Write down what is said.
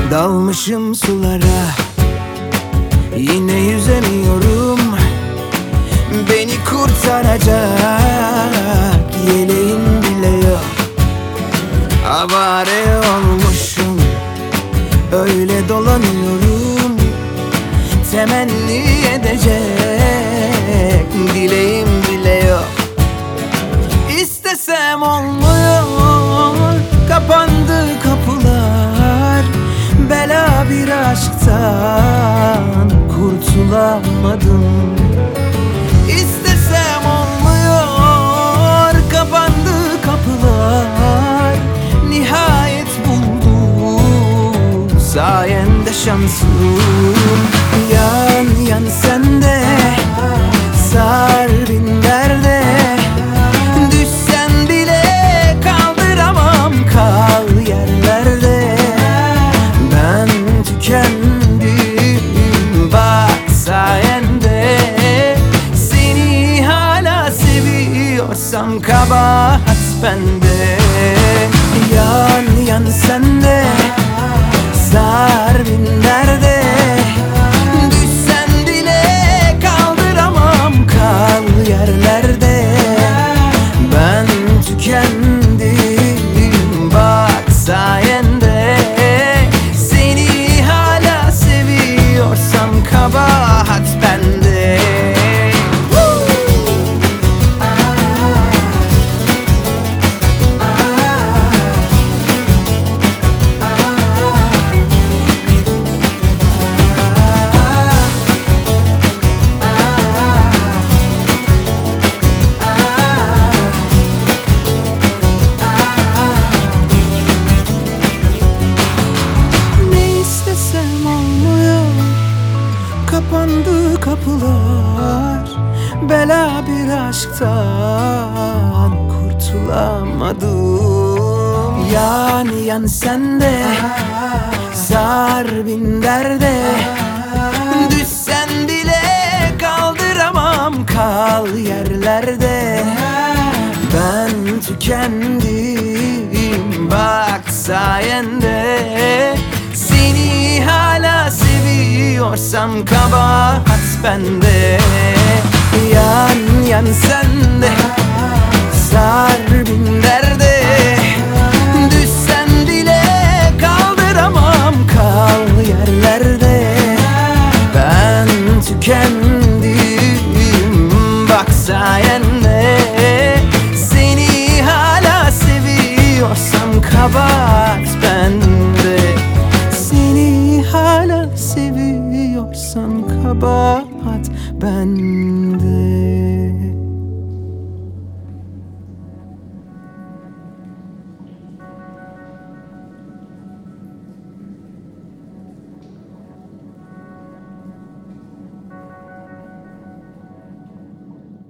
Dalmışım sulara, yine yüzemiyorum. Beni kurtaracak yeleğim bile yok. Avare olmuşum, öyle dolanıyorum. Temenni edecek dileğim bile yok. İstesem olmuyor, kapandı kapılar. Bela bir aşktan kurtulamadım. İstesem olmuyor, kapandı kapılar. Nihayet buldum sayende şansım. Yan yan sende, sar bin derde. Düşsen bile kaldıramam, kal yerlerde. Ben tükendim bak sayende. Seni hala seviyorsam kabahat bende. Yan yan sende, sar bin derde. Düşsen bile kaldıramam, kal yerlerde. Ben tükendim bak sayende. Seni hala seviyorsam kabahat bende. Kapandı kapılar, bela bir aşktan kurtulamadım. Yan yan sende, sar bin derde. Düşsen bile kaldıramam, kal yerlerde. Ben tükendim bak sayende. Seni hala seviyorsam kabahat bende. Yan yan sende, sar bin derde. Düşsen bile kaldıramam, kal yerlerde. Ben tükendim bak sayende. Seni hala seviyorsam kabahat bende. Seni hala seviyorsam kabahat bende.